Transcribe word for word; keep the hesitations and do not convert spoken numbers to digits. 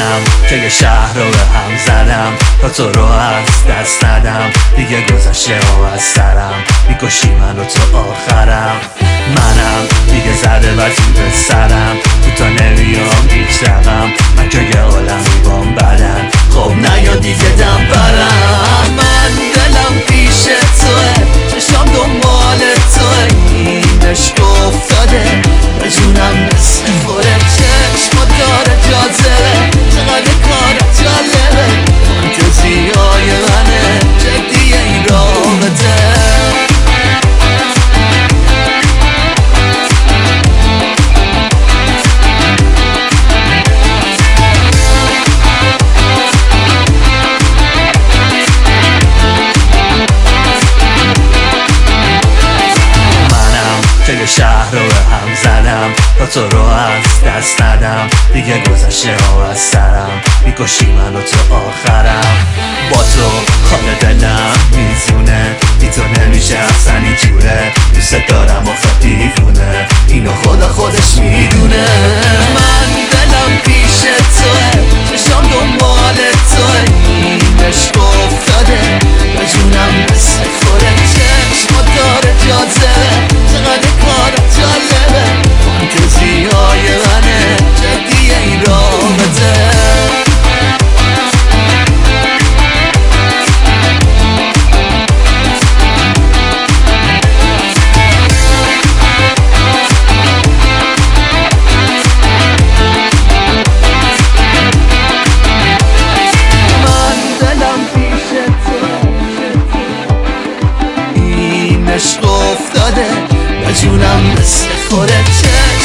منم که یه شهر رو به هم زدم تا تو رو از دست ندم. دیگه گذشته و از سرم میکشی من رو تو آخرم. منم دیگه زده و به سرم تو تا نمیام هیچ رقم. من که یه عالمی بام بدن خب نیا دیگه دم برم. من دلم پیش توه چشم دنبال توه این عشق افتاده به جونم مثل خوره چشم داره جاذبه چقدر کار جالبه فانتزی های منه جدیه این رابطه. که شهر رو به هم زدم تا تو رو از دست ندم. دیگه گذشته و از سرم میکشی من رو تو آخرم. با تو حال دلم میزونه بی تو نمیشه اصلا اینجوره. دوست دارم آخه دیوونه اینو خدا خودش میدونه. من دلم پیش توه چشم دنبال توه این عشق افتاده به جونم مثل خوره چشم داره جاذبه چقدر کار جالبه فانتزی های منه جدیه این رابطه. عشق افتاده به جونم مثل خوره چشم